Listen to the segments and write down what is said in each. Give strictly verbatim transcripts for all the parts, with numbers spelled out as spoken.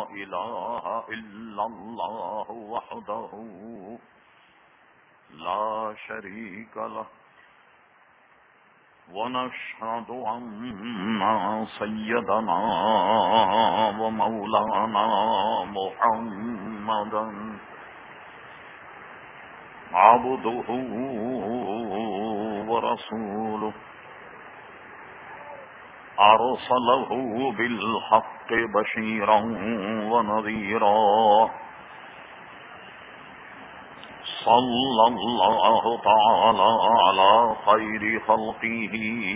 إله إلا الله وحده لا شريك له ونشهد أن سيدنا ومولانا محمدا عبده ورسوله أرسله بالحق بشيرا ونذيرا صلى الله تعالى على خير خلقه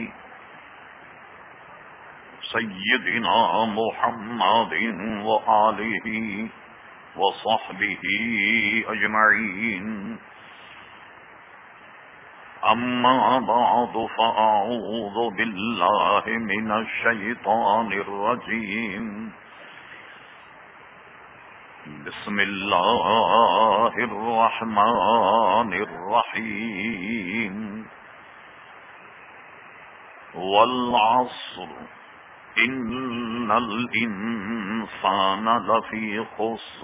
سيدنا محمد وآله وصحبه أجمعين أما بعد فأعوذ بالله من الشيطان الرجيم بسم الله الرحمن الرحيم والعصر إن الإنسان لفي خسر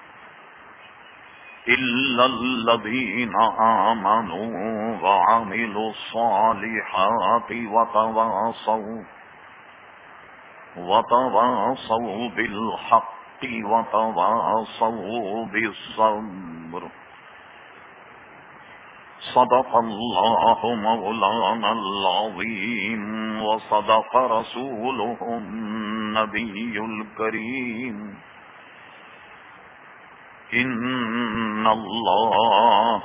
إلا الذين آمنوا وعملوا الصالحات وتواصوا وتواصوا بالحق وتواصوا بالصبر صدق الله مولانا العظيم وصدق رسوله النبي الكريم إن الله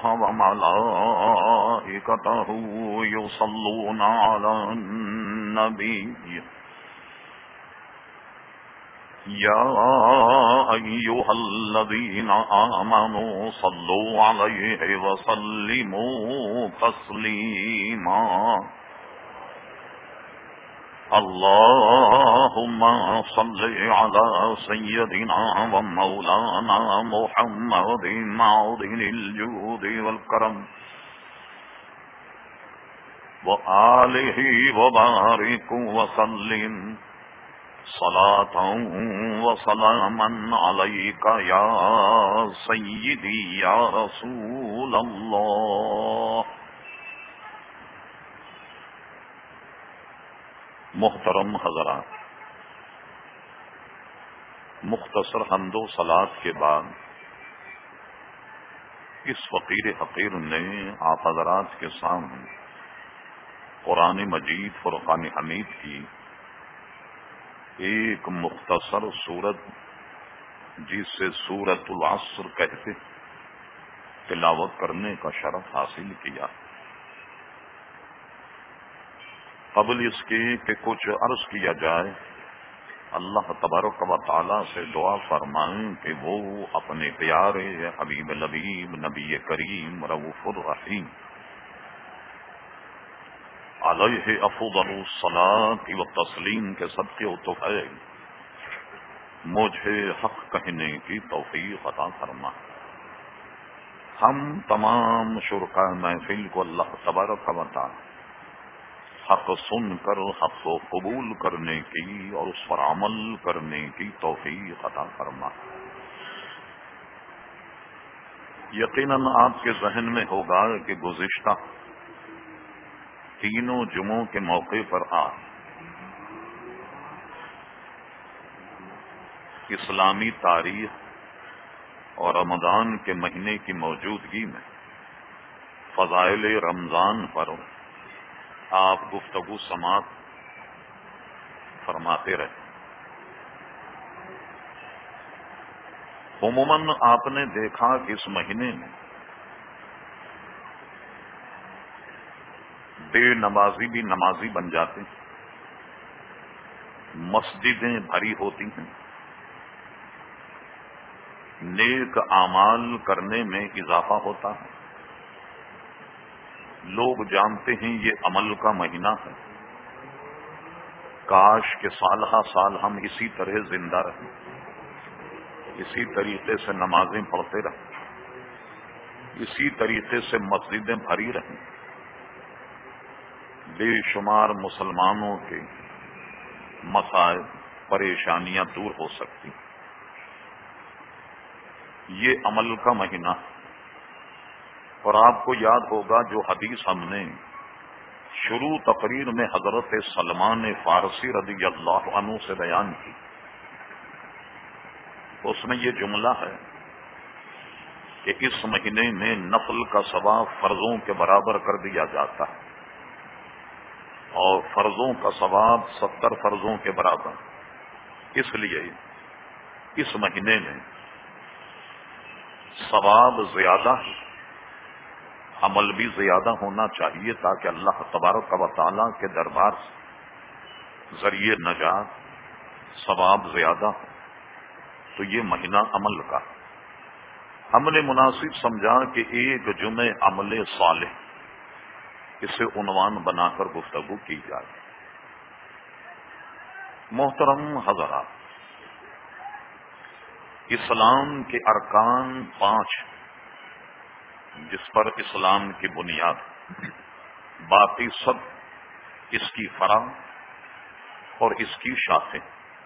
وملائكته يصلون على النبي يا أيها الذين آمنوا صلوا عليه وسلموا تسليما اللهم صل على سيدنا ومولانا محمد معدن الجود والكرم وآله وبارك وسلم صلاة وسلاما عليك يا سيدي يا رسول الله. محترم حضرات، مختصر حمد و صلات کے بعد اس فقیر حقیر نے آپ حضرات کے سامنے قرآن مجید فرقان حمید کی ایک مختصر سورت جسے سورۃ العصر کہتے تلاوت کرنے کا شرف حاصل کیا. قبل اس کے کہ کچھ عرض کیا جائے، اللہ تبارک و تعالی سے دعا فرمائیں کہ وہ اپنے پیارے حبیب لبیب نبی کریم رؤوف الرحیم علیہ افضل الصلاۃ و تسلیم کے صدقے و توفیع مجھے حق کہنے کی توفیق عطا فرما. ہم تمام شرکاء محفل کو اللہ تبارک و تعالی حق سن کر حق کو قبول کرنے کی اور اس پر عمل کرنے کی توفیق عطا فرما. یقیناً آپ کے ذہن میں ہوگا کہ گزشتہ تینوں جمعوں کے موقع پر آج اسلامی تاریخ اور رمضان کے مہینے کی موجودگی میں فضائل رمضان پر آپ گفتگو سماعت فرماتے رہے. عموماً آپ نے دیکھا کہ اس مہینے میں بے نمازی بھی نمازی بن جاتے ہیں، مسجدیں بھری ہوتی ہیں، نیک اعمال کرنے میں اضافہ ہوتا ہے. لوگ جانتے ہیں یہ عمل کا مہینہ ہے. کاش کہ سال ہا سال ہم اسی طرح زندہ رہیں، اسی طریقے سے نمازیں پڑھتے رہیں، اسی طریقے سے مسجدیں بھری رہیں. بے شمار مسلمانوں کے مسائل پریشانیاں دور ہو سکتی. یہ عمل کا مہینہ، اور آپ کو یاد ہوگا جو حدیث ہم نے شروع تقریر میں حضرت سلمان فارسی رضی اللہ عنہ سے بیان کی، اس میں یہ جملہ ہے کہ اس مہینے میں نفل کا ثواب فرضوں کے برابر کر دیا جاتا ہے، اور فرضوں کا ثواب ستر فرضوں کے برابر، اس لیے اس مہینے میں ثواب زیادہ ہے، عمل بھی زیادہ ہونا چاہیے تاکہ اللہ تبارک و تعالیٰ کے دربار سے ذریعے نجات ثواب زیادہ ہو۔ تو یہ مہینہ عمل کا ہم نے مناسب سمجھا کہ ایک جمعہ عمل صالح اسے عنوان بنا کر گفتگو کی جائے۔ محترم حضرات، اسلام کے ارکان پانچ، جس پر اسلام کی بنیاد، باقی سب اس کی فرع اور اس کی شاخیں۔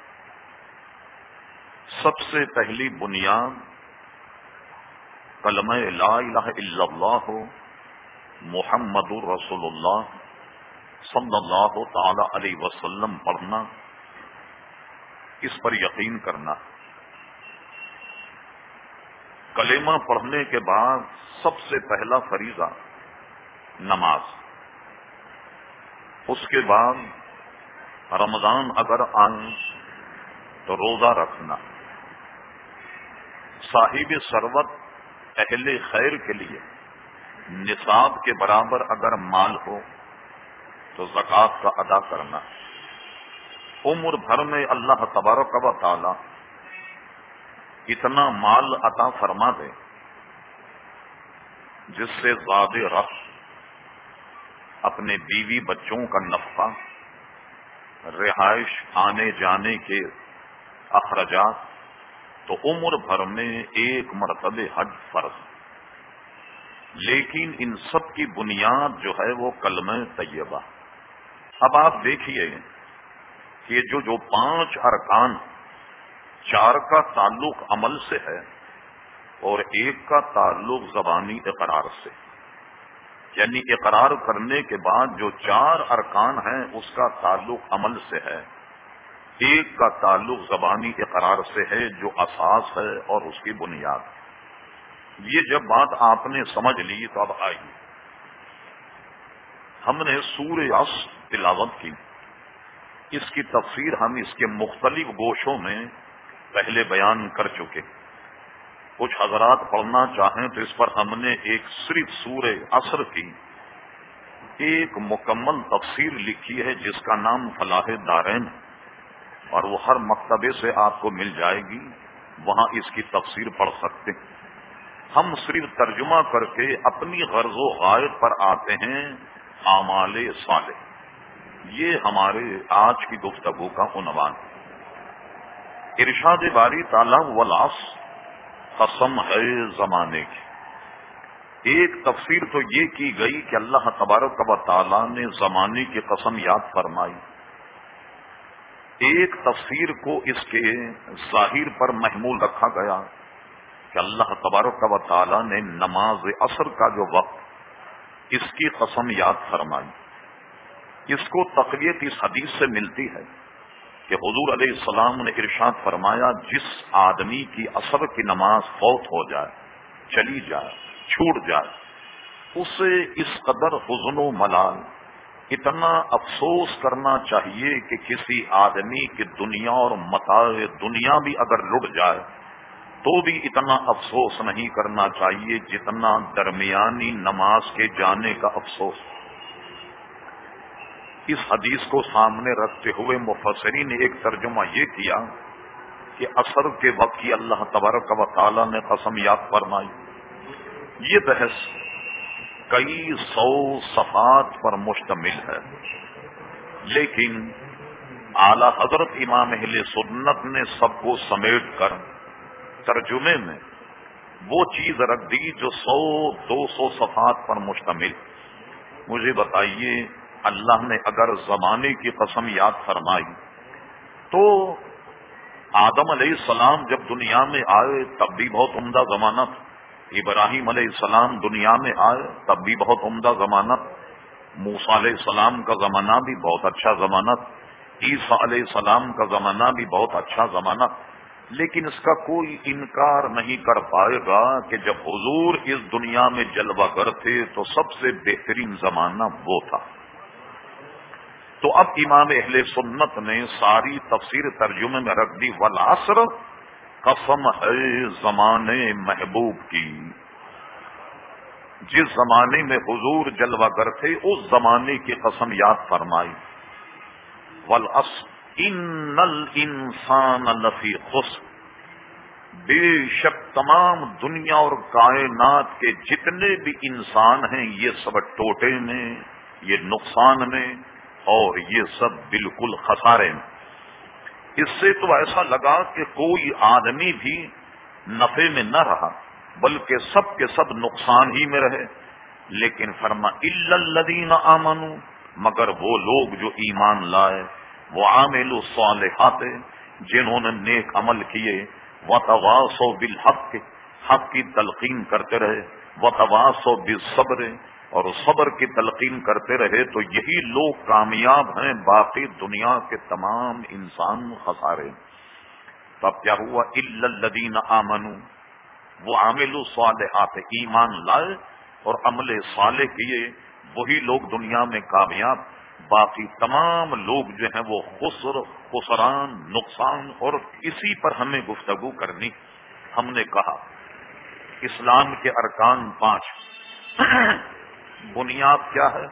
سب سے پہلی بنیاد کلمہ لا الہ الا اللہ محمد الرسول اللہ صلی اللہ تعالی علیہ وسلم پڑھنا، اس پر یقین کرنا۔ کلمہ پڑھنے کے بعد سب سے پہلا فریضہ نماز، اس کے بعد رمضان اگر آئے تو روزہ رکھنا، صاحب ثروت اہل خیر کے لیے نصاب کے برابر اگر مال ہو تو زکوٰۃ کا ادا کرنا۔ عمر بھر میں اللہ تبارک و تعالی اتنا مال عطا فرما دے جس سے زاد رخ اپنے بیوی بچوں کا نفقہ، رہائش، آنے جانے کے اخراجات، تو عمر بھر میں ایک مرتبہ حج فرض۔ لیکن ان سب کی بنیاد جو ہے وہ کلمہ طیبہ۔ اب آپ دیکھیے کہ جو جو پانچ ارکان، چار کا تعلق عمل سے ہے اور ایک کا تعلق زبانی اقرار سے، یعنی اقرار کرنے کے بعد جو چار ارکان ہیں اس کا تعلق عمل سے ہے، ایک کا تعلق زبانی اقرار سے ہے جو اساس ہے اور اس کی بنیاد۔ یہ جب بات آپ نے سمجھ لی تو اب آئیے، ہم نے سورہ عصر تلاوت کی، اس کی تفسیر ہم اس کے مختلف گوشوں میں پہلے بیان کر چکے۔ کچھ حضرات پڑھنا چاہیں تو اس پر ہم نے ایک صرف سورہ عصر کی ایک مکمل تفسیر لکھی ہے جس کا نام فلاح دارین، اور وہ ہر مکتبے سے آپ کو مل جائے گی، وہاں اس کی تفسیر پڑھ سکتے ہیں۔ ہم صرف ترجمہ کر کے اپنی غرض و غایت پر آتے ہیں، اعمال صالح۔ یہ ہمارے آج کی گفتگو کا عنوان ہے۔ ارشاد باری تعالیٰ والعصر، قسم ہے زمانے کی۔ ایک تفسیر تو یہ کی گئی کہ اللہ تبارک و تعالیٰ نے زمانے کی قسم یاد فرمائی، ایک تفسیر کو اس کے ظاہر پر محمول رکھا گیا کہ اللہ تبارک و تعالیٰ نے نماز عصر کا جو وقت، اس کی قسم یاد فرمائی۔ اس کو تقویت اس حدیث سے ملتی ہے کہ حضور علیہ السلام نے ارشاد فرمایا، جس آدمی کی عصر کی نماز فوت ہو جائے، چلی جائے، چھوٹ جائے، اسے اس قدر حزن و ملال، اتنا افسوس کرنا چاہیے کہ کسی آدمی کی دنیا اور متاع دنیا بھی اگر لٹ جائے تو بھی اتنا افسوس نہیں کرنا چاہیے جتنا درمیانی نماز کے جانے کا افسوس۔ اس حدیث کو سامنے رکھتے ہوئے مفسرین نے ایک ترجمہ یہ کیا کہ عصر کے وقت کی اللہ تبارک و تعالی نے قسم یاد فرمائی۔ یہ بحث کئی سو صفحات پر مشتمل ہے، لیکن اعلی حضرت امام اہل سنت نے سب کو سمیٹ کر ترجمے میں وہ چیز رکھ دی جو سو دو سو صفحات پر مشتمل۔ مجھے بتائیے، اللہ نے اگر زمانے کی قسم یاد فرمائی تو آدم علیہ السلام جب دنیا میں آئے تب بھی بہت عمدہ زمانہ تھا، ابراہیم علیہ السلام دنیا میں آئے تب بھی بہت عمدہ زمانہ تھا، موسیٰ علیہ السلام کا زمانہ بھی بہت اچھا زمانہ تھا، عیسیٰ علیہ السلام کا زمانہ بھی بہت اچھا زمانہ تھا، لیکن اس کا کوئی انکار نہیں کر پائے گا کہ جب حضور اس دنیا میں جلوہ گر تھے تو سب سے بہترین زمانہ وہ تھا۔ تو اب امام اہل سنت نے ساری تفسیر ترجمے میں رکھ دی، والعصر قسم ہے زمانے محبوب کی، جس زمانے میں حضور جلوہ گر تھے اس زمانے کی قسم یاد فرمائی، والعصر ان الانسان لفی خسر، بے شک تمام دنیا اور کائنات کے جتنے بھی انسان ہیں یہ سب ٹوٹے میں، یہ نقصان میں، اور یہ سب بالکل خسارے میں۔ اس سے تو ایسا لگا کہ کوئی آدمی بھی نفع میں نہ رہا بلکہ سب کے سب نقصان ہی میں رہے، لیکن فرما الا الذین آمنوا، مگر وہ لوگ جو ایمان لائے، وعاملوا الصالحات، جنہوں نے نیک عمل کیے، وتواصوا بالحق، حق کی تلقین کرتے رہے، وتواصوا بالصبر، اور صبر کی تلقین کرتے رہے، تو یہی لوگ کامیاب ہیں، باقی دنیا کے تمام انسان خسارے۔ تب کیا ہوا؟ الا الذین آمنوا وعاملوا الصالحات، ایمان لائے اور عمل صالح کیے، وہی لوگ دنیا میں کامیاب، باقی تمام لوگ جو ہیں وہ خسر، خسران، نقصان۔ اور اسی پر ہمیں گفتگو کرنی۔ ہم نے کہا اسلام کے ارکان پانچ، بنیاد کیا ہے؟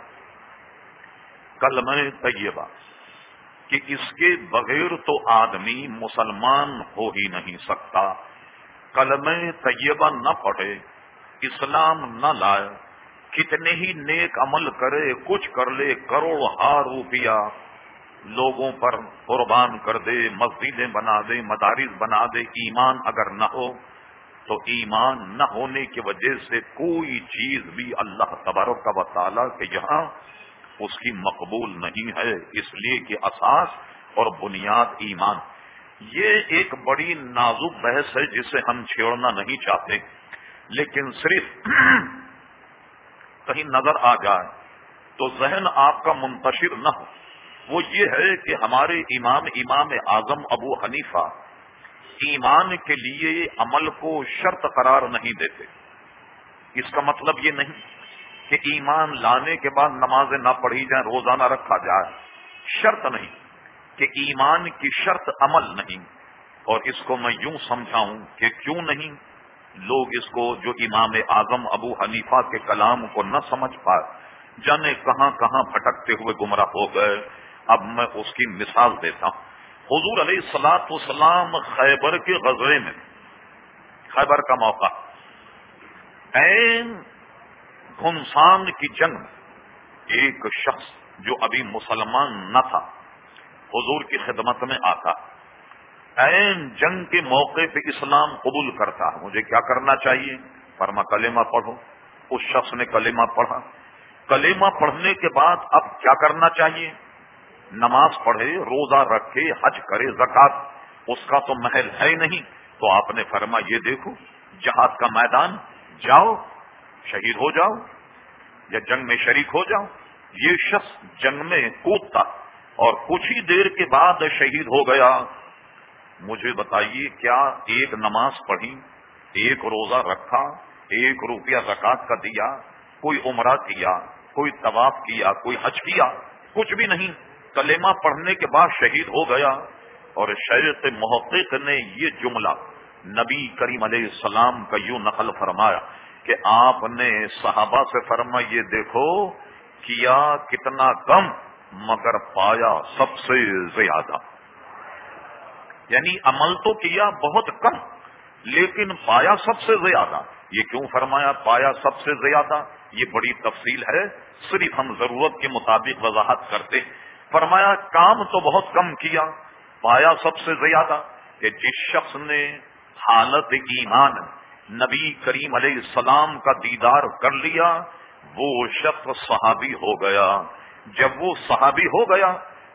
کلمہ طیبہ، کہ اس کے بغیر تو آدمی مسلمان ہو ہی نہیں سکتا۔ کلمہ طیبہ نہ پڑھے، اسلام نہ لائے، کتنے ہی نیک عمل کرے، کچھ کر لے، کروڑ ہار روپیہ لوگوں پر قربان کر دے، مسجدیں بنا دے، مدارس بنا دے، ایمان اگر نہ ہو تو ایمان نہ ہونے کی وجہ سے کوئی چیز بھی اللہ تبارک و تعالیٰ کے یہاں اس کی مقبول نہیں ہے، اس لیے کہ اساس اور بنیاد ایمان۔ یہ ایک بڑی نازک بحث ہے جسے ہم چھیڑنا نہیں چاہتے، لیکن صرف کہیں نظر آ جائے تو ذہن آپ کا منتشر نہ ہو، وہ یہ ہے کہ ہمارے امام امام اعظم ابو حنیفہ ایمان کے لیے عمل کو شرط قرار نہیں دیتے۔ اس کا مطلب یہ نہیں کہ ایمان لانے کے بعد نمازیں نہ پڑھی جائیں، روزہ نہ رکھا جائے، شرط نہیں کہ ایمان کی شرط عمل نہیں۔ اور اس کو میں یوں سمجھاؤں کہ کیوں نہیں لوگ اس کو، جو امام اعظم ابو حنیفہ کے کلام کو نہ سمجھ پائے، جانے کہاں کہاں بھٹکتے ہوئے گمراہ ہو گئے۔ اب میں اس کی مثال دیتا ہوں۔ حضور علیہ الصلوۃ والسلام خیبر کے غزوے میں، خیبر کا موقع، این گھمسان کی جنگ میں ایک شخص جو ابھی مسلمان نہ تھا حضور کی خدمت میں آتا، این جنگ کے موقع پہ اسلام قبول کرتا۔ مجھے کیا کرنا چاہیے؟ فرما کلمہ پڑھو۔ اس شخص نے کلمہ پڑھا۔ کلمہ پڑھنے کے بعد اب کیا کرنا چاہیے؟ نماز پڑھے، روزہ رکھے، حج کرے، زکات، اس کا تو محل ہے ہی نہیں۔ تو آپ نے فرما یہ دیکھو جہاد کا میدان، جاؤ شہید ہو جاؤ یا جنگ میں شریک ہو جاؤ۔ یہ شخص جنگ میں کودتا اور کچھ ہی دیر کے بعد شہید ہو گیا۔ مجھے بتائیے کیا ایک نماز پڑھی، ایک روزہ رکھا، ایک روپیہ زکات کا دیا، کوئی عمرہ کیا، کوئی طواف کیا، کوئی حج کیا؟ کچھ بھی نہیں۔ کلمہ پڑھنے کے بعد شہید ہو گیا۔ اور شیخ محقق نے یہ جملہ نبی کریم علیہ السلام کا یوں نقل فرمایا کہ آپ نے صحابہ سے فرمایا یہ دیکھو کیا کتنا کم مگر پایا سب سے زیادہ، یعنی عمل تو کیا بہت کم لیکن پایا سب سے زیادہ۔ یہ کیوں فرمایا پایا سب سے زیادہ؟ یہ بڑی تفصیل ہے، صرف ہم ضرورت کے مطابق وضاحت کرتے۔ فرمایا کام تو بہت کم کیا، پایا سب سے زیادہ، کہ جس شخص نے حالت ایمان نبی کریم علیہ السلام کا دیدار کر لیا وہ شخص صحابی ہو گیا۔ جب وہ صحابی ہو گیا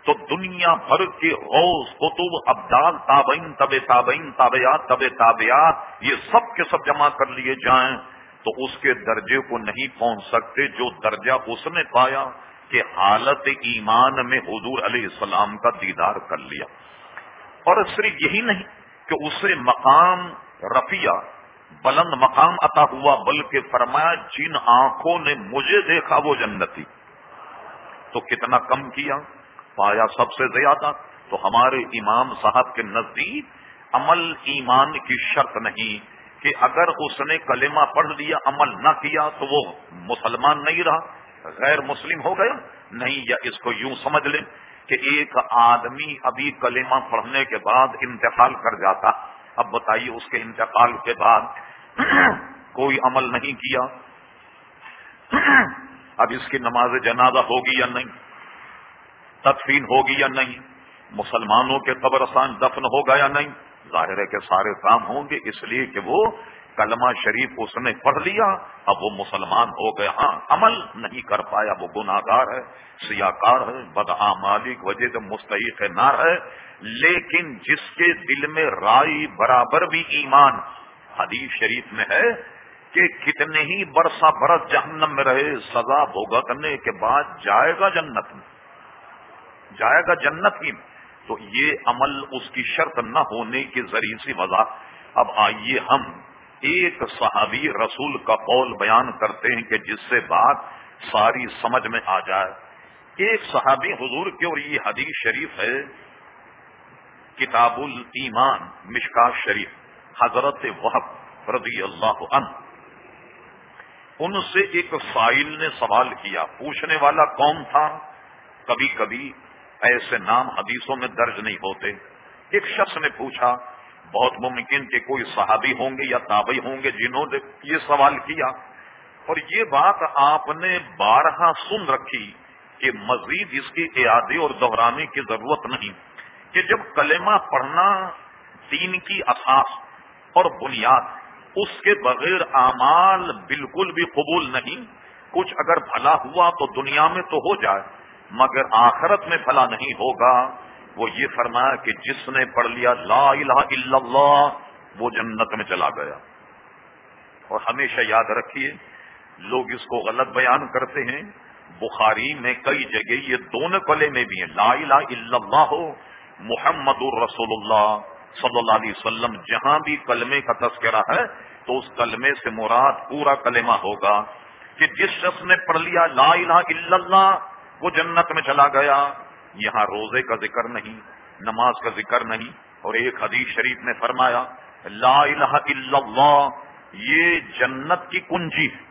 تو دنیا بھر کے غوث قطب ابدال تابعین تب تابعین تابعات تب تابعات یہ سب کے سب جمع کر لیے جائیں تو اس کے درجے کو نہیں پہنچ سکتے جو درجہ اس نے پایا کہ حالت ایمان میں حضور علیہ السلام کا دیدار کر لیا. اور صرف یہی نہیں کہ اسے مقام رفیع بلند مقام عطا ہوا بلکہ فرمایا جن آنکھوں نے مجھے دیکھا وہ جنتی. تو کتنا کم کیا پایا سب سے زیادہ. تو ہمارے امام صاحب کے نزدیک عمل ایمان کی شرط نہیں کہ اگر اس نے کلمہ پڑھ لیا عمل نہ کیا تو وہ مسلمان نہیں رہا غیر مسلم ہو گیا. نہیں، یا اس کو یوں سمجھ لیں کہ ایک آدمی ابھی کلمہ پڑھنے کے بعد انتقال کر جاتا. اب بتائیے اس کے انتقال کے بعد کوئی عمل نہیں کیا، اب اس کی نماز جنازہ ہوگی یا نہیں، تدفین ہوگی یا نہیں، مسلمانوں کے قبرستان دفن ہوگا یا نہیں؟ ظاہر ہے کہ سارے کام ہوں گے، اس لیے کہ وہ کلمہ شریف اس نے پڑھ لیا اب وہ مسلمان ہو گئے. ہاں عمل نہیں کر پایا وہ گناہگار ہے، سیاکار ہے، بدعمالی کی وجہ سے مستحق نار ہے. لیکن جس کے دل میں رائی برابر بھی ایمان، حدیث شریف میں ہے کہ کتنے ہی برسہ برس جہنم میں رہے سزا بھگتنے کے بعد جائے گا جنت میں، جائے گا جنت کی. تو یہ عمل اس کی شرط نہ ہونے کی ذریعے سے وضاحت. اب آئیے ہم ایک صحابی رسول کا قول بیان کرتے ہیں کہ جس سے بات ساری سمجھ میں آ جائے. ایک صحابی حضور کے، اور یہ حدیث شریف ہے کتاب الایمان مشکات شریف، حضرت وہب رضی اللہ عنہ. ان سے ایک سائل نے سوال کیا، پوچھنے والا کون تھا؟ کبھی کبھی ایسے نام حدیثوں میں درج نہیں ہوتے. ایک شخص نے پوچھا، بہت ممکن کہ کوئی صحابی ہوں گے یا تابعی ہوں گے جنہوں نے یہ سوال کیا، اور یہ بات آپ نے بارہا سن رکھی کہ مزید اس کی اعادے اور دہرانے کی ضرورت نہیں کہ جب کلمہ پڑھنا دین کی اساس اور بنیاد، اس کے بغیر اعمال بالکل بھی قبول نہیں. کچھ اگر بھلا ہوا تو دنیا میں تو ہو جائے مگر آخرت میں بھلا نہیں ہوگا. وہ یہ فرمایا کہ جس نے پڑھ لیا لا الہ الا اللہ وہ جنت میں چلا گیا. اور ہمیشہ یاد رکھیے لوگ اس کو غلط بیان کرتے ہیں. بخاری میں کئی جگہ یہ دونوں کلمے بھی ہیں، لا الہ الا اللہ ہو محمد الرسول اللہ صلی اللہ علیہ وسلم. جہاں بھی کلمے کا تذکرہ ہے تو اس کلمے سے مراد پورا کلمہ ہوگا کہ جس شخص نے پڑھ لیا لا الہ الا اللہ وہ جنت میں چلا گیا. یہاں روزے کا ذکر نہیں، نماز کا ذکر نہیں. اور ایک حدیث شریف نے فرمایا لا الہ الا اللہ یہ جنت کی کنجی ہے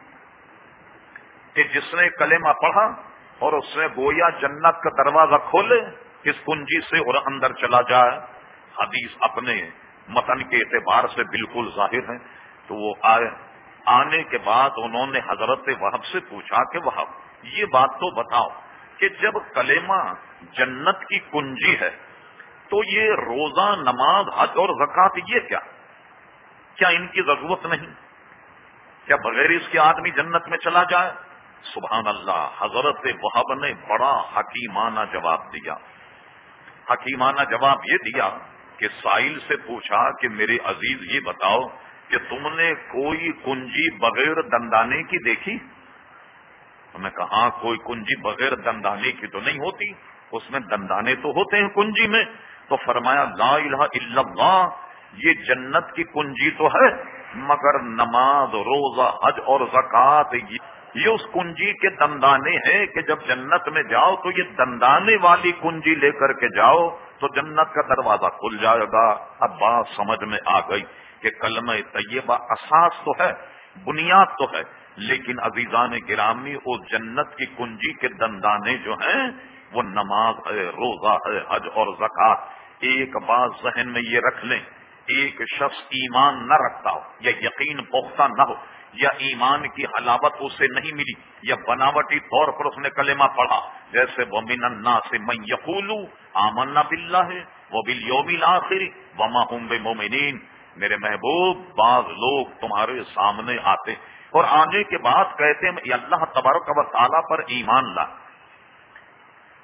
کہ جس نے کلمہ پڑھا اور اس نے گویا جنت کا دروازہ کھولے اس کنجی سے اور اندر چلا جائے. حدیث اپنے متن کے اعتبار سے بالکل ظاہر ہے. تو وہ آئے آنے کے بعد انہوں نے حضرت وہب سے پوچھا کہ وہب یہ بات تو بتاؤ کہ جب کلمہ جنت کی کنجی ہے تو یہ روزہ نماز حج اور زکوٰۃ یہ کیا کیا ان کی ضرورت نہیں؟ کیا بغیر اس کے آدمی جنت میں چلا جائے؟ سبحان اللہ. حضرت وہب نے بڑا حکیمانہ جواب دیا. حکیمانہ جواب یہ دیا کہ سائل سے پوچھا کہ میرے عزیز یہ بتاؤ کہ تم نے کوئی کنجی بغیر دندانے کی دیکھی؟ میں کہا کوئی کنجی بغیر دندانے کی تو نہیں ہوتی، اس میں دندانے تو ہوتے ہیں کنجی میں. تو فرمایا لا الہ الا اللہ یہ جنت کی کنجی تو ہے مگر نماز روزہ حج اور زکوٰۃ یہ اس کنجی کے دندانے ہیں کہ جب جنت میں جاؤ تو یہ دندانے والی کنجی لے کر کے جاؤ تو جنت کا دروازہ کھل جائے گا. اب بات سمجھ میں آ گئی کہ کلمہ طیبہ اساس تو ہے، بنیاد تو ہے، لیکن عزیزان گرامی وہ جنت کی کنجی کے دندانے جو ہیں وہ نماز ہے، روزہ ہے، حج اور زکوٰۃ. ایک بات ذہن میں یہ رکھ لیں، ایک شخص ایمان نہ رکھتا ہو یا یقین پختہ نہ ہو یا ایمان کی حلاوت اسے نہیں ملی یا بناوٹی طور پر اس نے کلمہ پڑھا، جیسے وَمِنَ النَّاسِ مَن يَقُولُ آمَنَّا بِاللَّهِ وَبِالْيَوْمِ الْآخِرِ وَمَا هُم بِمُؤْمِنِينَ. میرے محبوب بعض لوگ تمہارے سامنے آتے اور آنے کے بعد کہتے ہیں اللہ تبارک و تعالیٰ پر ایمان لا،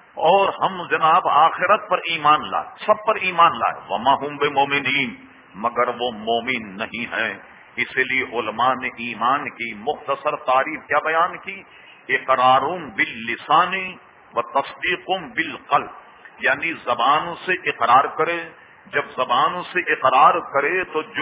اور ہم جناب آخرت پر ایمان لائے، سب پر ایمان لائے، وما ہم بمومنین، مگر وہ مومن نہیں ہیں۔ اسی لیے علماء نے ایمان کی مختصر تعریف کیا بیان کی؟ اقرار باللسان و تصدیق بالقلب، یعنی زبان سے اقرار کرے، جب زبان سے اقرار کرے تو جو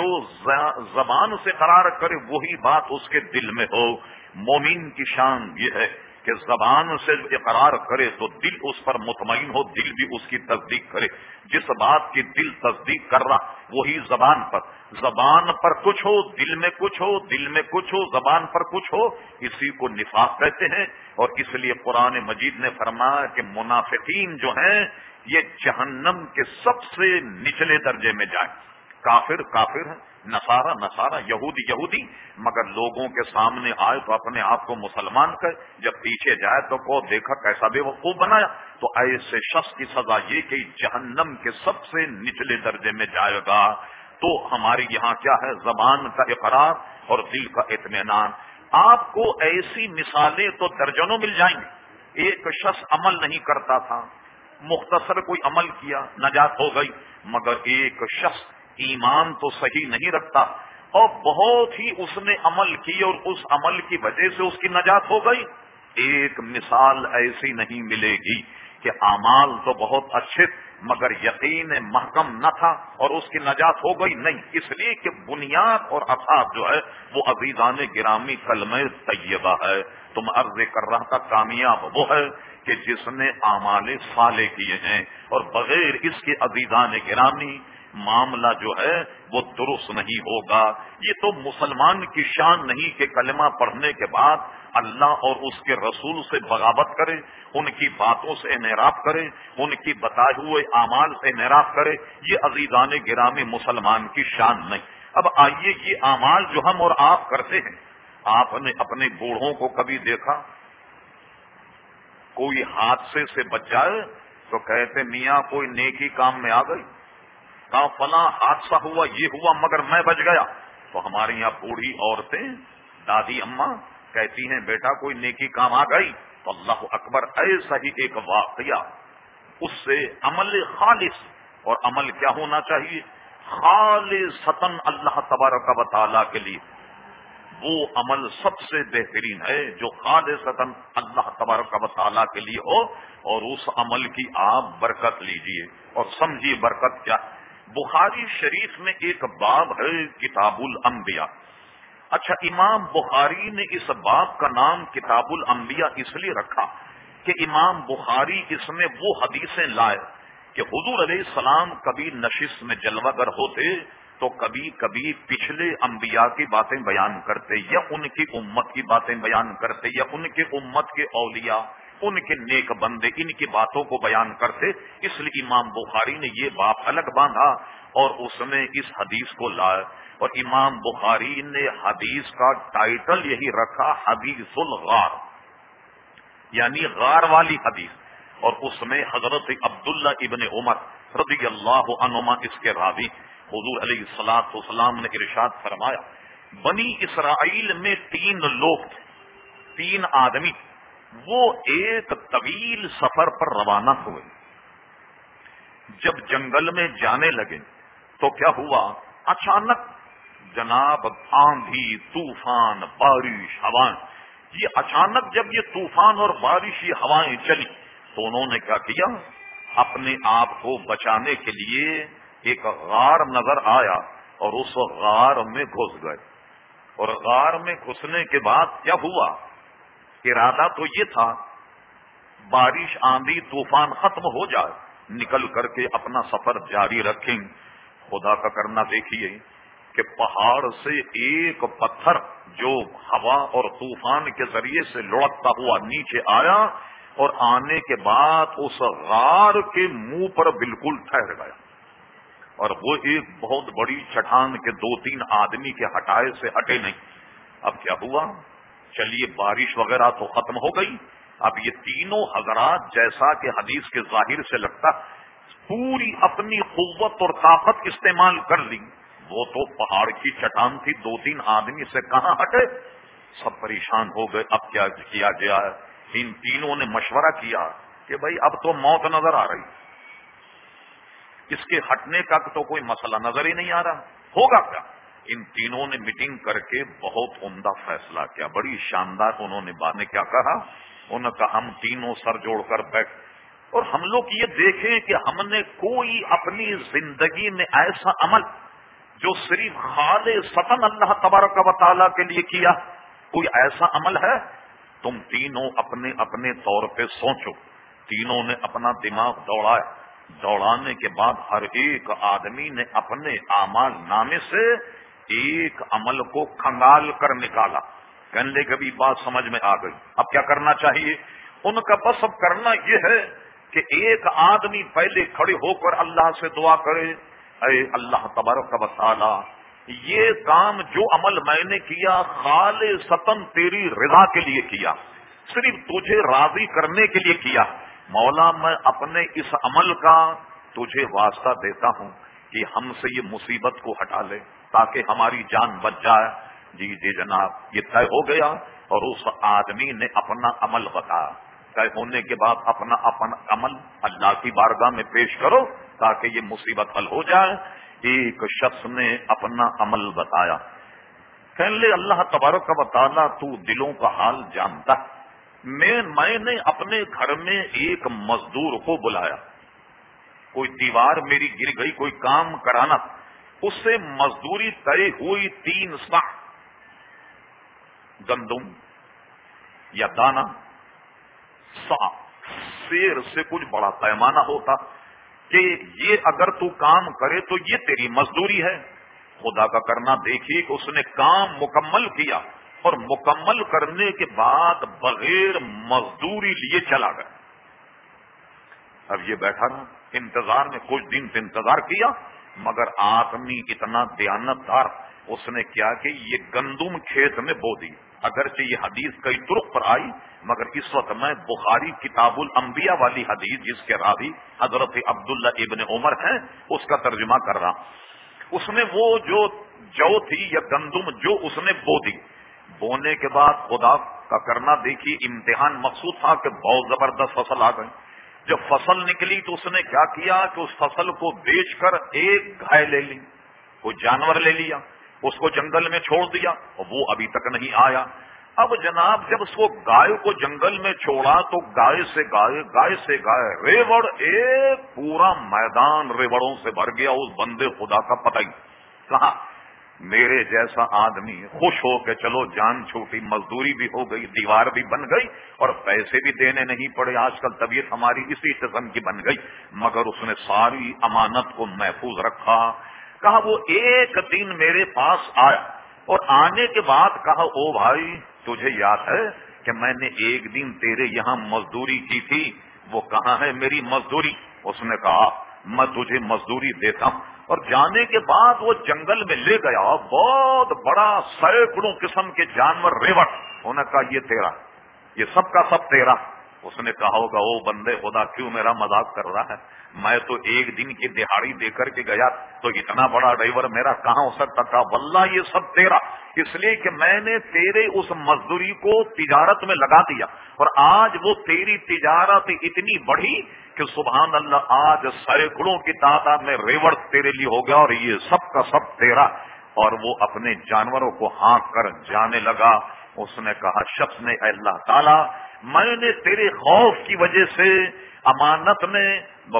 زبان سے اقرار کرے وہی بات اس کے دل میں ہو۔ مومن کی شان یہ ہے کہ زبان سے اقرار کرے تو دل اس پر مطمئن ہو، دل بھی اس کی تصدیق کرے۔ جس بات کی دل تصدیق کر رہا وہی زبان پر، زبان پر کچھ ہو دل میں کچھ ہو، دل میں کچھ ہو زبان پر کچھ ہو، اسی کو نفاق کہتے ہیں۔ اور اس لیے قرآن مجید نے فرمایا کہ منافقین جو ہیں یہ جہنم کے سب سے نچلے درجے میں جائیں۔ کافر کافر ہے، نصارہ نصارہ، یہودی یہودی، مگر لوگوں کے سامنے آئے تو اپنے آپ کو مسلمان کہے، جب پیچھے جائے تو کو دیکھا کیسا بے وقوف بنایا۔ تو ایسے شخص کی سزا یہ کہ جہنم کے سب سے نچلے درجے میں جائے گا۔ تو ہمارے یہاں کیا ہے؟ زبان کا اقرار اور دل کا اطمینان۔ آپ کو ایسی مثالیں تو درجنوں مل جائیں گی۔ ایک شخص عمل نہیں کرتا تھا، مختصر کوئی عمل کیا، نجات ہو گئی، مگر ایک شخص ایمان تو صحیح نہیں رکھتا اور بہت ہی اس نے عمل کی اور اس عمل کی وجہ سے اس کی نجات ہو گئی۔ ایک مثال ایسی نہیں ملے گی کہ اعمال تو بہت اچھے مگر یقین محکم نہ تھا اور اس کی نجات ہو گئی، نہیں، اس لیے کہ بنیاد اور اساس جو ہے وہ عزیزان گرامی کلمہ طیبہ ہے۔ تم عرض کر رہا تھا کامیاب وہ ہے کہ جس نے اعمال صالح کیے ہیں، اور بغیر اس کے عزیزان گرامی معاملہ جو ہے وہ درست نہیں ہوگا۔ یہ تو مسلمان کی شان نہیں کہ کلمہ پڑھنے کے بعد اللہ اور اس کے رسول سے بغاوت کرے، ان کی باتوں سے انحراف کرے، ان کی بتائے ہوئے اعمال سے انحراف کرے۔ یہ عزیزان گرامی مسلمان کی شان نہیں۔ اب آئیے یہ اعمال جو ہم اور آپ کرتے ہیں، آپ نے اپنے بوڑھوں کو کبھی دیکھا کوئی حادثے سے بچ جائے تو کہتے میاں کوئی نیکی کام میں آ گئی، کہا فلاں حادثہ ہوا، یہ ہوا مگر میں بچ گیا، تو ہمارے یہاں بوڑھی عورتیں، دادی اماں کہتی ہیں بیٹا کوئی نیکی کام آ گئی تو اللہ اکبر، ایسا ہی ایک واقعہ، اس سے عمل خالص، اور عمل کیا ہونا چاہیے؟ خالصتاً اللہ تبارک و تعالیٰ کے لیے۔ وہ عمل سب سے بہترین ہے جو خالصتاً اللہ تبارک و تعالیٰ کے لیے ہو، اور اس عمل کی آپ برکت لیجئے اور سمجھیے برکت کیا۔ بخاری شریف میں ایک باب ہے کتاب الانبیاء۔ اچھا، امام بخاری نے اس باب کا نام کتاب الانبیاء اس لیے رکھا کہ امام بخاری اس میں وہ حدیثیں لائے کہ حضور علیہ السلام کبھی نشست میں جلوہ گر ہوتے تو کبھی کبھی پچھلے انبیاء کی باتیں بیان کرتے، یا ان کی امت کی باتیں بیان کرتے، یا ان کے امت کے اولیاء، ان کے نیک بندے، ان کی باتوں کو بیان کرتے۔ اس لیے امام بخاری نے یہ باب الگ باندھا اور اس میں اس حدیث کو لائے، اور امام بخاری نے حدیث کا ٹائٹل یہی رکھا حدیث الغار، یعنی غار والی حدیث، اور اس میں حضرت عبداللہ ابن عمر رضی اللہ عنہما اس کے راوی، حضور علیہ الصلوۃ والسلام نے ارشاد فرمایا بنی اسرائیل میں تین لوگ تھے، تین آدمی، وہ ایک طویل سفر پر روانہ ہوئے۔ جب جنگل میں جانے لگے تو کیا ہوا؟ اچانک جناب آندھی، طوفان، بارش، ہوائیں، یہ اچانک جب یہ طوفان اور بارش، یہ ہوائیں چلی تو انہوں نے کیا کیا؟ اپنے آپ کو بچانے کے لیے ایک غار نظر آیا اور اس غار میں گھس گئے، اور غار میں گھسنے کے بعد کیا ہوا؟ ارادہ تو یہ تھا بارش، آندھی، طوفان ختم ہو جائے، نکل کر کے اپنا سفر جاری رکھیں۔ خدا کا کرنا دیکھیے کہ پہاڑ سے ایک پتھر جو ہوا اور طوفان کے ذریعے سے لڑکتا ہوا نیچے آیا، اور آنے کے بعد اس غار کے منہ پر بالکل ٹھہر گیا، اور وہ ایک بہت بڑی چٹان کے دو تین آدمی کے ہٹائے سے ہٹے نہیں۔ اب کیا ہوا؟ چلیے بارش وغیرہ تو ختم ہو گئی، اب یہ تینوں حضرات جیسا کہ حدیث کے ظاہر سے لگتا پوری اپنی قوت اور طاقت استعمال کر لی، وہ تو پہاڑ کی چٹان تھی، دو تین آدمی سے کہاں ہٹے؟ سب پریشان ہو گئے۔ اب کیا کیا گیا ہے؟ ان تینوں نے مشورہ کیا کہ بھائی اب تو موت نظر آ رہی، اس کے ہٹنے کا تو کوئی مسئلہ نظر ہی نہیں آ رہا، ہوگا کیا؟ ان تینوں نے میٹنگ کر کے بہت عمدہ فیصلہ کیا، بڑی شاندار انہوں نے بات نے کیا کہا، انہوں نے کہا ہم تینوں سر جوڑ کر بیٹھ، اور ہم لوگ یہ دیکھیں کہ ہم نے کوئی اپنی زندگی میں ایسا عمل جو صرف خالصتاً اللہ تبارک و تعالیٰ کے لیے کیا، کوئی ایسا عمل ہے؟ تم تینوں اپنے اپنے طور پہ سوچو۔ تینوں نے اپنا دماغ دوڑایا، دوڑانے کے بعد ہر ایک آدمی نے اپنے اعمال نامے سے ایک عمل کو کھنگال کر نکالا، کہنے لے کبھی بات سمجھ میں آ گئی، اب کیا کرنا چاہیے؟ ان کا بس اب کرنا یہ ہے کہ ایک آدمی پہلے کھڑے ہو کر اللہ سے دعا کرے، اے اللہ تبارک و تعالی، یہ کام جو عمل میں نے کیا خالصتاً تیری رضا کے لیے کیا، صرف تجھے راضی کرنے کے لیے کیا، مولا میں اپنے اس عمل کا تجھے واسطہ دیتا ہوں کہ ہم سے یہ مصیبت کو ہٹا لے تاکہ ہماری جان بچ جائے۔ جی جی جناب، یہ طے ہو گیا، اور اس آدمی نے اپنا عمل بتایا، طے ہونے کے بعد اپنا اپنا عمل اللہ کی بارگاہ میں پیش کرو تاکہ یہ مصیبت حل ہو جائے۔ ایک شخص نے اپنا عمل بتایا، کہنے لے اللہ تبارک و تعالیٰ تو دلوں کا حال جانتا ہے، میں میں نے اپنے گھر میں ایک مزدور کو بلایا، کوئی دیوار میری گر گئی، کوئی کام کرانا، اس سے مزدوری طے ہوئی تین سا گندم یا دانا، سا سیر سے کچھ بڑا پیمانہ ہوتا کہ یہ اگر تو کام کرے تو یہ تیری مزدوری ہے۔ خدا کا کرنا دیکھیے کہ اس نے کام مکمل کیا، اور مکمل کرنے کے بعد بغیر مزدوری لیے چلا گیا۔ اب یہ بیٹھا رہا انتظار میں، کچھ دن سے انتظار کیا، مگر آدمی اتنا دیانتدار، اس نے کیا کہ یہ گندم کھیت میں بو دی۔ اگرچہ یہ حدیث کئی طرق پر آئی، مگر اس وقت میں بخاری کتاب الانبیاء والی حدیث جس کے راوی حضرت عبداللہ ابن عمر ہیں اس کا ترجمہ کر رہا۔ اس نے وہ جو جو تھی یا گندم جو اس نے بو دی، بونے کے بعد خدا کا کرنا دیکھیے امتحان مقصود تھا کہ بہت زبردست فصل آ گئی۔ جب فصل نکلی تو اس نے کیا کیا کہ اس فصل کو بیچ کر ایک گائے لے لی، کوئی جانور لے لیا، اس کو جنگل میں چھوڑ دیا، اور وہ ابھی تک نہیں آیا۔ اب جناب جب اس کو گائے کو جنگل میں چھوڑا تو گائے سے گائے گائے سے گائے ریوڑ، ایک پورا میدان ریوڑوں سے بھر گیا۔ اس بندے خدا کا پتہ ہی کہا میرے جیسا آدمی خوش ہو کے چلو جان چھوٹی، مزدوری بھی ہو گئی، دیوار بھی بن گئی، اور پیسے بھی دینے نہیں پڑے، آج کل طبیعت ہماری اسی قسم کی بن گئی، مگر اس نے ساری امانت کو محفوظ رکھا۔ کہا وہ ایک دن میرے پاس آیا، اور آنے کے بعد کہا او بھائی تجھے یاد ہے کہ میں نے ایک دن تیرے یہاں مزدوری کی تھی، وہ کہاں ہے میری مزدوری؟ اس نے کہا میں تجھے مزدوری دیتا ہوں، اور جانے کے بعد وہ جنگل میں لے گیا، بہت بڑا سینکڑوں قسم کے جانور ریوڑ، انہوں نے کہا یہ تیرا، یہ سب کا سب تیرا۔ اس نے کہا ہوگا او بندے خدا کیوں میرا مذاق کر رہا ہے، میں تو ایک دن کی دہاڑی دے کر کے گیا، تو اتنا بڑا ڈرائیور میرا کہاں ہو سکتا تھا؟ واللہ یہ سب تیرا، اس لیے کہ میں نے تیرے اس مزدوری کو تجارت میں لگا دیا، اور آج وہ تیری تجارت اتنی بڑھی کہ سبحان اللہ آج سینکڑوں کی تعداد میں ریوڑ تیرے لیے ہو گیا، اور یہ سب کا سب تیرا۔ اور وہ اپنے جانوروں کو ہانک کر جانے لگا۔ اس نے کہا شخص نے اے اللہ تعالی میں نے تیرے خوف کی وجہ سے، امانت میں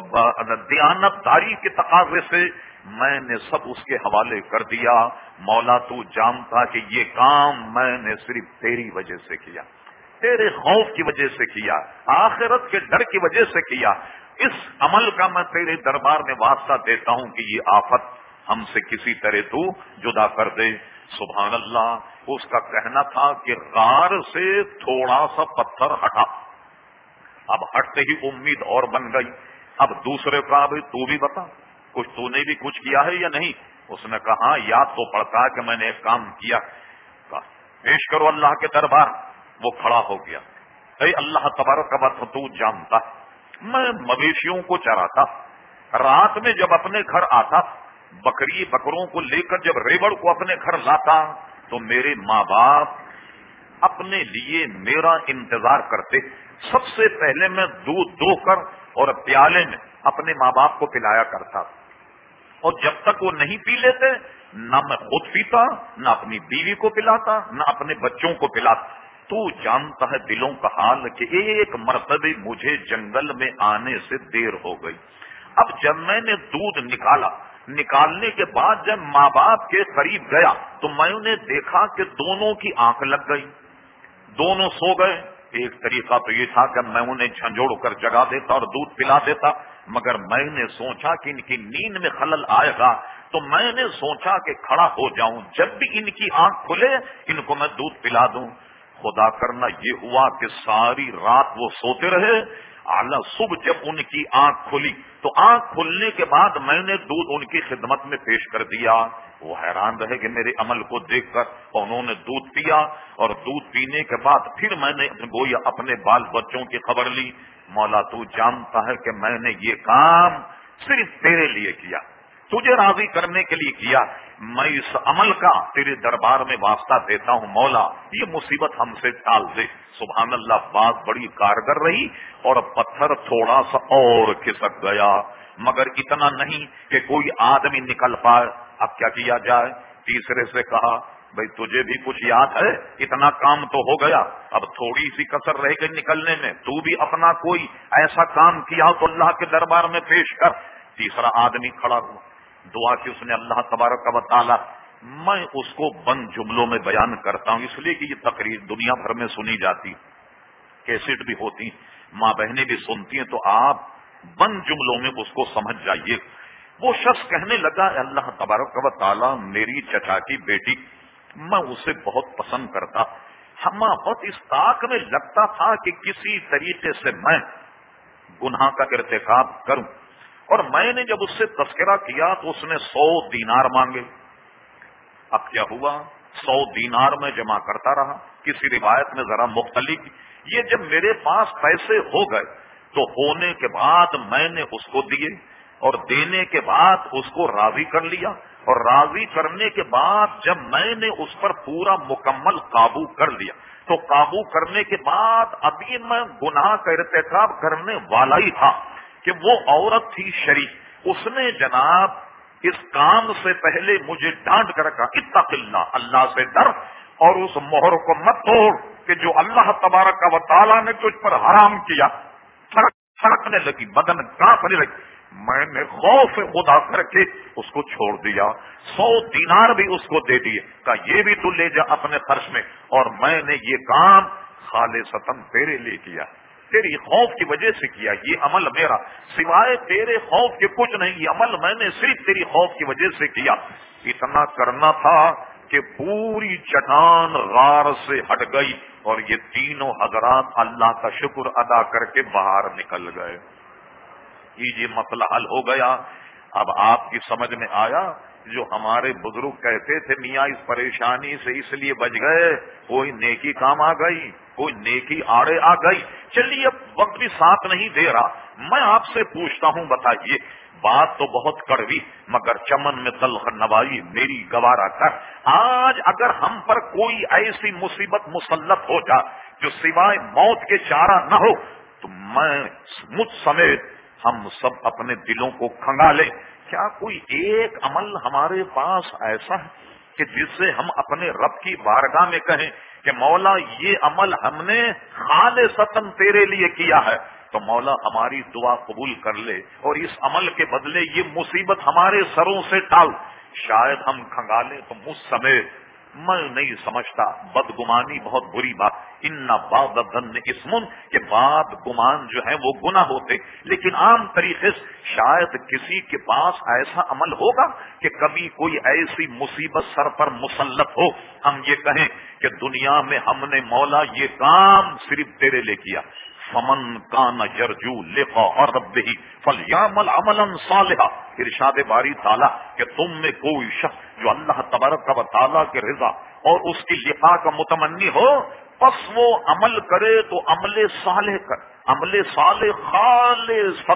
دیانت داری کے تقاضے سے میں نے سب اس کے حوالے کر دیا، مولا تو جانتا کہ یہ کام میں نے صرف تیری وجہ سے کیا، تیرے خوف کی وجہ سے کیا، آخرت کے ڈر کی وجہ سے کیا۔ اس عمل کا میں تیرے دربار میں واسطہ دیتا ہوں کہ یہ آفت ہم سے کسی طرح تو جدا کر دے۔ سبحان اللہ، اس کا کہنا تھا کہ غار سے تھوڑا سا پتھر ہٹا، اب ہٹتے ہی امید اور بن گئی۔ اب دوسرے کا بھی تو بھی بتا کچھ تو نے بھی کچھ کیا ہے یا نہیں؟ اس نے کہا یاد تو پڑتا ہے کہ میں نے ایک کام کیا، کہا پیش کرو اللہ کے دربار۔ وہ کھڑا ہو گیا، اے اللہ تبارک و تعالی تو جانتا میں مویشیوں کو چراتا، رات میں جب اپنے گھر آتا، بکری بکروں کو لے کر جب ریوڑ کو اپنے گھر لاتا تو میرے ماں باپ اپنے لیے میرا انتظار کرتے، سب سے پہلے میں دودھ دو کر اور پیالے میں اپنے ماں باپ کو پلایا کرتا، اور جب تک وہ نہیں پی لیتے نہ میں خود پیتا، نہ اپنی بیوی کو پلاتا، نہ اپنے بچوں کو پلاتا۔ تو جانتا ہے دلوں کا حال کہ ایک مرتبہ مجھے جنگل میں آنے سے دیر ہو گئی۔ اب جب میں نے دودھ نکالا، نکالنے کے بعد جب ماں باپ کے قریب گیا تو میں نے دیکھا کہ دونوں کی آنکھ لگ گئی، دونوں سو گئے۔ ایک طریقہ تو یہ تھا کہ میں انہیں جھنجھوڑ کر جگا دیتا اور دودھ پلا دیتا، مگر میں نے سوچا کہ ان کی نیند میں خلل آئے گا، تو میں نے سوچا کہ کھڑا ہو جاؤں، جب بھی ان کی آنکھ کھلے ان کو میں دودھ پلا دوں۔ خدا کرنا یہ ہوا کہ ساری رات وہ سوتے رہے، اعلیٰ صبح جب ان کی آنکھ کھلی تو آنکھ کھلنے کے بعد میں نے دودھ ان کی خدمت میں پیش کر دیا۔ وہ حیران رہے کہ میرے عمل کو دیکھ کر، انہوں نے دودھ پیا، اور دودھ پینے کے بعد پھر میں نے گویا اپنے بال بچوں کی خبر لی۔ مولا تو جانتا ہے کہ میں نے یہ کام صرف تیرے لیے کیا، تجھے راضی کرنے کے لیے کیا، میں اس عمل کا تیرے دربار میں واسطہ دیتا ہوں، مولا یہ مصیبت ہم سے ٹال دے۔ سبحان اللہ، بات بڑی کارگر رہی اور پتھر تھوڑا سا اور کھسک گیا، مگر اتنا نہیں کہ کوئی آدمی نکل پائے۔ اب کیا کیا جائے؟ تیسرے سے کہا بھئی تجھے بھی کچھ یاد ہے؟ اتنا کام تو ہو گیا، اب تھوڑی سی کسر رہ گئی نکلنے میں، تو بھی اپنا کوئی ایسا کام کیا تو اللہ کے دربار میں پیش کر۔ تیسرا آدمی کھڑا ہوا، دعا کی اس نے، اللہ تبارک و تعالی، میں اس کو بند جملوں میں بیان کرتا ہوں اس لیے کہ یہ تقریر دنیا بھر میں سنی جاتی، کیسٹ بھی ہوتی، ماں بہنیں بھی سنتی ہیں، تو آپ بند جملوں میں اس کو سمجھ جائیے۔ وہ شخص کہنے لگا، اللہ تبارک و تعالی، میری چچا کی بیٹی، میں اسے بہت پسند کرتا، ہم بہت اس طاق میں لگتا تھا کہ کسی طریقے سے میں گناہ کا ارتکاب کروں، اور میں نے جب اس سے تذکرہ کیا تو اس نے سو دینار مانگے۔ اب کیا ہوا؟ سو دینار میں جمع کرتا رہا، کسی روایت میں ذرا مختلف، یہ جب میرے پاس پیسے ہو گئے تو ہونے کے بعد میں نے اس کو دیے، اور دینے کے بعد اس کو راضی کر لیا، اور راضی کرنے کے بعد جب میں نے اس پر پورا مکمل قابو کر لیا تو قابو کرنے کے بعد ابھی میں گناہ کا ارتکاب کرنے والا ہی تھا کہ وہ عورت تھی شریف، اس نے جناب اس کام سے پہلے مجھے ڈانٹ کر کہا، اتق اللہ، اللہ سے ڈر، اور اس مہر کو مت توڑ کہ جو اللہ تبارک و تعالیٰ نے تجھ پر حرام کیا۔ سڑکنے لگی، بدن کانپنے لگی، میں نے خوف خدا کر کے اس کو چھوڑ دیا، سو دینار بھی اس کو دے دیے، کہا یہ بھی تو لے جا اپنے خرچ میں، اور میں نے یہ کام خالصتاً تیرے لیے کیا، تیری خوف کی وجہ سے کیا، یہ عمل میرا سوائے تیرے خوف کے کچھ نہیں، یہ عمل میں نے صرف تیری خوف کی وجہ سے کیا۔ اتنا کرنا تھا کہ پوری چٹان غار سے ہٹ گئی، اور یہ تینوں حضرات اللہ کا شکر ادا کر کے باہر نکل گئے۔ یہ مسئلہ حل ہو گیا۔ اب آپ کی سمجھ میں آیا جو ہمارے بزرگ کہتے تھے، میاں اس پریشانی سے اس لیے بچ گئے، کوئی نیکی کام آ گئی، کوئی نیکی آڑے آ گئی۔ چلیے اب وقت بھی ساتھ نہیں دے رہا، میں آپ سے پوچھتا ہوں، بتائیے، بات تو بہت کڑوی مگر چمن میں تلخ نوائی، میری گوارا کر، آج اگر ہم پر کوئی ایسی مصیبت مسلط ہو جائے جو سوائے موت کے چارہ نہ ہو، تو میں مجھ سمیت ہم سب اپنے دلوں کو کھنگالیں، کیا کوئی ایک عمل ہمارے پاس ایسا ہے کہ جس سے ہم اپنے رب کی بارگاہ میں کہیں کہ مولا یہ عمل ہم نے خالصتاً تیرے لیے کیا ہے، تو مولا ہماری دعا قبول کر لے اور اس عمل کے بدلے یہ مصیبت ہمارے سروں سے ٹال۔ شاید ہم کھنگالیں تو مجھ سمیت، میں نہیں سمجھتا، بدگمانی بہت بری بات، ان بعض الظن اسم، کہ بعض گمان جو ہیں وہ گناہ ہوتے، لیکن عام طریقے سے شاید کسی کے پاس ایسا عمل ہوگا کہ کبھی کوئی ایسی مصیبت سر پر مسلط ہو، ہم یہ کہیں کہ دنیا میں ہم نے مولا یہ کام صرف تیرے لیے کیا، فمن کان یرجو لقاء ربہ فلیعمل عملا صالحا، ارشاد باری تعالیٰ کہ تم میں کوئی شخص جو اللہ تبارک و تعالیٰ کے رضا اور اس کی لقاء کا متمنی ہو، پس وہ عمل کرے تو عمل صالح کر، عمل صالح خالصتاً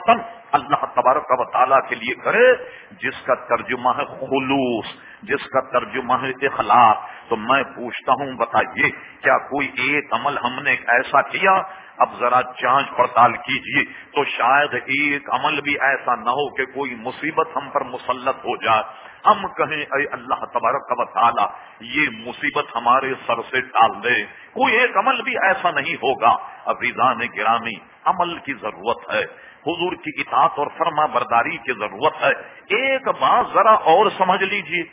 اللہ تبارک و تعالیٰ کے لیے کرے جس کا ترجمہ ہے خلوص، جس کا ترجمہ ہے اخلاص۔ تو میں پوچھتا ہوں بتائیے کیا کوئی ایک عمل ہم نے ایسا کیا، اب ذرا جانچ پڑتال کیجئے تو شاید ایک عمل بھی ایسا نہ ہو کہ کوئی مصیبت ہم پر مسلط ہو جائے، ہم کہیں اے اللہ تبارک و تعالی یہ مصیبت ہمارے سر سے ٹال دے۔ کوئی ایک عمل بھی ایسا نہیں ہوگا۔ عزیزان گرامی، عمل کی ضرورت ہے، حضور کی اطاعت اور فرما برداری کی ضرورت ہے۔ ایک بات ذرا اور سمجھ لیجئے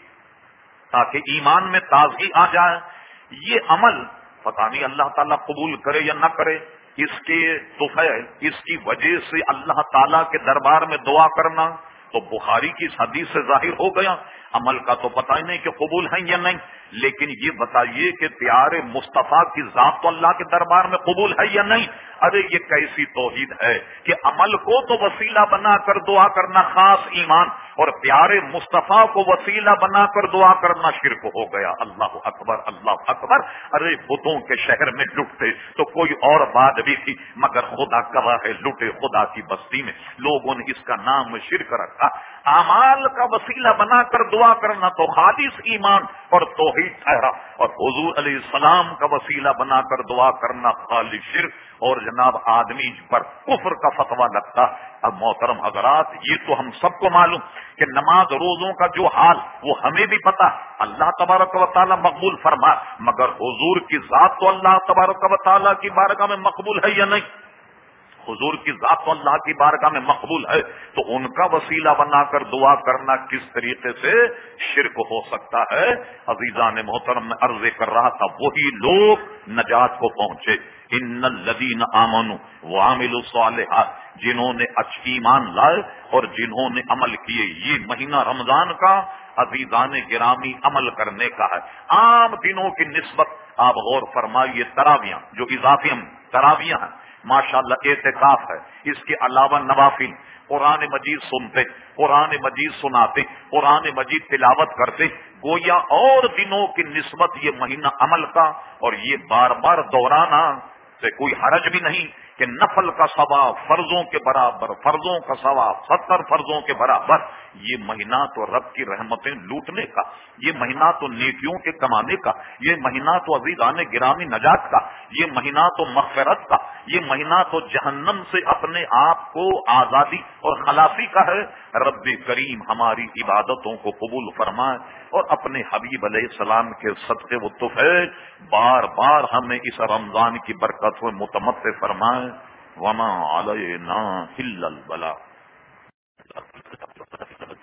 تاکہ ایمان میں تازگی آ جائے، یہ عمل پتہ نہیں اللہ تعالیٰ قبول کرے یا نہ کرے، اس کے توفیل اس کی وجہ سے اللہ تعالیٰ کے دربار میں دعا کرنا تو بخاری کی اس حدیث سے ظاہر ہو گیا۔ عمل کا تو پتہ ہی نہیں کہ قبول ہیں یا نہیں، لیکن یہ بتائیے کہ پیارے مصطفیٰ کی ذات تو اللہ کے دربار میں قبول ہے یا نہیں؟ ارے یہ کیسی توحید ہے کہ عمل کو تو وسیلہ بنا کر دعا کرنا خاص ایمان، اور پیارے مصطفیٰ کو وسیلہ بنا کر دعا کرنا شرک ہو گیا۔ اللہ اکبر، اللہ اکبر۔ ارے بتوں کے شہر میں لٹتے تو کوئی اور بات بھی تھی، مگر خدا گواہ ہے لٹے خدا کی بستی میں لوگوں نے اس کا نام شرک رکھا۔ اعمال کا وسیلہ بنا کر دعا کرنا تو خالص ایمان اور توحید ٹھہرا، اور حضور علیہ السلام کا وسیلہ بنا کر دعا کرنا خالص شرک اور جناب آدمی پر کفر کا فتویٰ لگتا۔ اب محترم حضرات، یہ تو ہم سب کو معلوم کہ نماز روزوں کا جو حال وہ ہمیں بھی پتا، اللہ تبارک و تعالیٰ مقبول فرما، مگر حضور کی ذات تو اللہ تبارک و تعالیٰ کی بارگاہ میں مقبول ہے یا نہیں؟ حضور کی ذات تو اللہ کی بارگاہ میں مقبول ہے، تو ان کا وسیلہ بنا کر دعا کرنا کس طریقے سے شرک ہو سکتا ہے؟ عزیزان محترم، میں عرض کر رہا تھا وہی لوگ نجات کو پہنچے۔ ان الذین آمنوا وعملوا الصالحات، جنہوں نے اچھی ایمان لائے اور جنہوں نے عمل کیے۔ یہ مہینہ رمضان کا عزیزان گرامی عمل کرنے کا ہے۔ عام دنوں کی نسبت آپ غور فرمائیے، تراویاں جو اضافی تراویاں ہیں ماشاءاللہ، اعتکاف ہے، اس کے علاوہ نوافل، قرآن مجید سنتے، قرآن مجید سناتے، قرآن مجید تلاوت کرتے، گویا اور دنوں کی نسبت یہ مہینہ عمل کا اور یہ بار بار دہرانا سے کوئی حرج بھی نہیں کہ نفل کا ثواب فرضوں کے برابر، فرضوں کا ثواب ستر فرضوں کے برابر۔ یہ مہینہ تو رب کی رحمتیں لوٹنے کا، یہ مہینہ تو نیکیوں کے کمانے کا، یہ مہینہ تو عزیزان گرامی نجات کا، یہ مہینہ تو مغفرت کا، یہ مہینہ تو جہنم سے اپنے آپ کو آزادی اور خلاصی کا ہے۔ رب کریم ہماری عبادتوں کو قبول فرمائے اور اپنے حبیب علیہ السلام کے صدقے و طفیل بار بار ہمیں اس رمضان کی برکت میں متمتع فرمائے۔ وما علینا الا البلاغ۔